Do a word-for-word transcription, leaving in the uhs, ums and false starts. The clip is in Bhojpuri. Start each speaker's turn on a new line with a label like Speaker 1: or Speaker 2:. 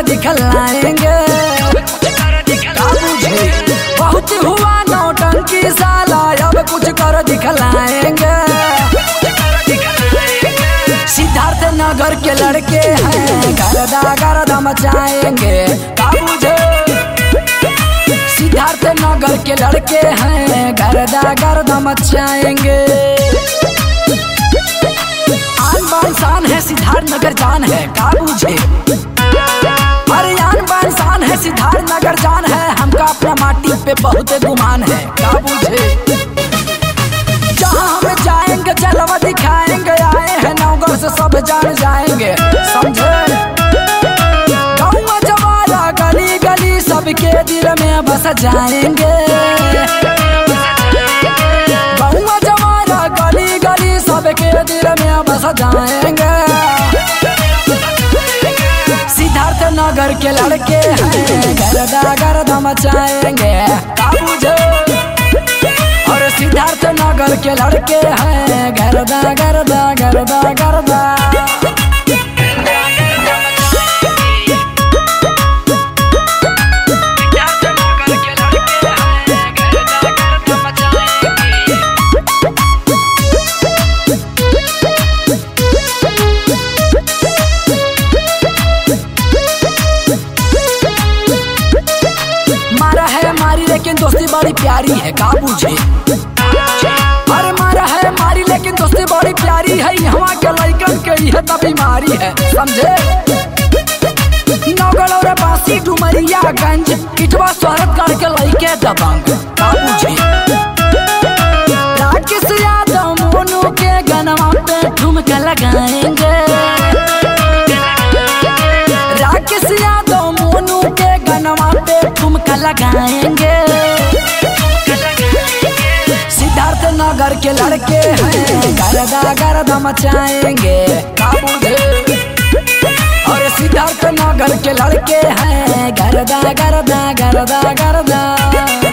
Speaker 1: दिखलाएंगे। बहुत हुआ नौटंकी साला, अब कुछ कर दिखलाएंगे। सिद्धार्थ नगर के लड़के हैं, गर्दा गर्दा मचाएंगे। बाबूजी सिद्धार्थ नगर के लड़के हैं, गर्दा गर्दा मचाएंगे। आन बान शान है सिद्धार्थ नगर जान है, बाबूजी अरे आन बान शान है सिद्धार्थ नगर जान है। हमका अपना माटी पे बहुत गुमान है, बाबूजी जहाँ हम जाएंगे जलवा दिखाएंगे। आए हैं नौगढ़ से सब जान जाएंगे, समझे। गाँव जवारा गली गली सबके दिल में बस जाएंगे। गाँव जवारा गली गली सबके दिल में बस जाएंगे। सिद्धार्थ नगर के लड़के हैं, गर्दा गर्दा मचाएंगे। बाबूजी और सिद्धार्थ नगर के लड़के हैं, गर्दा गर्दा गर्दा गर्दा। मारा है मारी लेकिन दोस्ती बड़ी प्यारी है, बाबूजी अरे मारा है मारी लेकिन दोस्ती बड़ी प्यारी है। यहाँ के लइकन के यह तो बीमारी है, समझे। नौगढ़ और बासी डुमरिया गंज इटवा शहरत करके लइके दबंग, बाबूजी राकेश यादव मोनू के गनवा पे ठुमका लगाएंगे। राकेश यादव मोनू के गनवा पे ठुमका लगाएंगे। सिद्धार्थ नगर के लड़के हैं, गर्दा गर्दा मचाएंगे। बाबूजी और सिद्धार्थ नगर के लड़के हैं, गर्दा गर्दा गर्दा गर्दा।